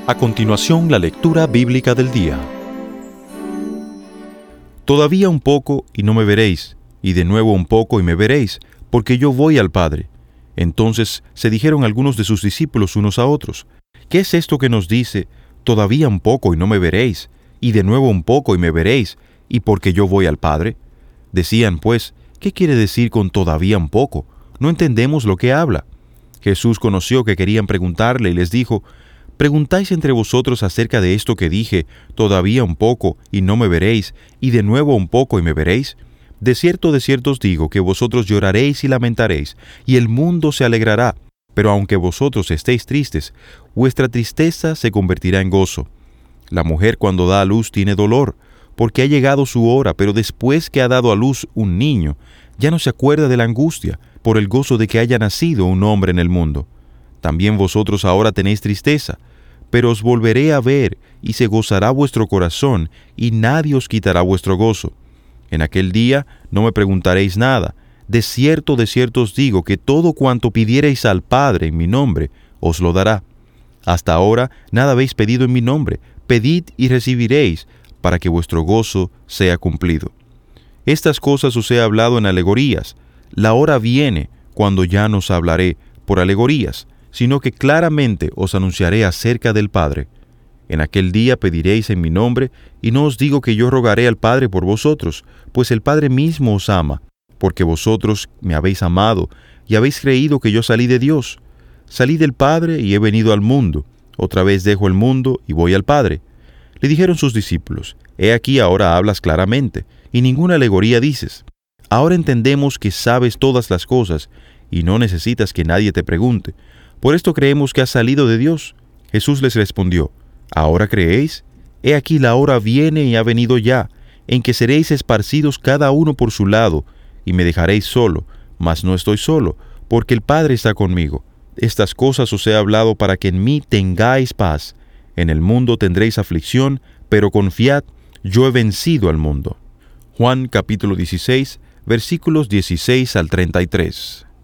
A continuación, la lectura bíblica del día. Todavía un poco y no me veréis, y de nuevo un poco y me veréis, porque yo voy al Padre. Entonces se dijeron algunos de sus discípulos unos a otros: ¿Qué es esto que nos dice, todavía un poco y no me veréis, y de nuevo un poco y me veréis, y porque yo voy al Padre? Decían pues: ¿qué quiere decir con todavía un poco? No entendemos lo que habla. Jesús conoció que querían preguntarle y les dijo: ¿Preguntáis entre vosotros acerca de esto que dije, todavía un poco y no me veréis, y de nuevo un poco y me veréis? De cierto os digo que vosotros lloraréis y lamentaréis, y el mundo se alegrará. Pero aunque vosotros estéis tristes, vuestra tristeza se convertirá en gozo. La mujer cuando da a luz tiene dolor, porque ha llegado su hora, pero después que ha dado a luz un niño, ya no se acuerda de la angustia, por el gozo de que haya nacido un hombre en el mundo. También vosotros ahora tenéis tristeza, pero os volveré a ver, y se gozará vuestro corazón, y nadie os quitará vuestro gozo. En aquel día no me preguntaréis nada. De cierto os digo que todo cuanto pidiereis al Padre en mi nombre, os lo dará. Hasta ahora nada habéis pedido en mi nombre. Pedid y recibiréis, para que vuestro gozo sea cumplido. Estas cosas os he hablado en alegorías. La hora viene, cuando ya no os hablaré por alegorías, sino que claramente os anunciaré acerca del Padre. En aquel día pediréis en mi nombre, y no os digo que yo rogaré al Padre por vosotros, pues el Padre mismo os ama, porque vosotros me habéis amado, y habéis creído que yo salí de Dios. Salí del Padre y he venido al mundo. Otra vez dejo el mundo y voy al Padre. Le dijeron sus discípulos: He aquí ahora hablas claramente, y ninguna alegoría dices. Ahora entendemos que sabes todas las cosas, y no necesitas que nadie te pregunte. Por esto creemos que has salido de Dios. Jesús les respondió: ¿Ahora creéis? He aquí la hora viene y ha venido ya, en que seréis esparcidos cada uno por su lado, y me dejaréis solo, mas no estoy solo, porque el Padre está conmigo. Estas cosas os he hablado para que en mí tengáis paz. En el mundo tendréis aflicción, pero confiad, yo he vencido al mundo. Juan capítulo 16, versículos 16 al 33.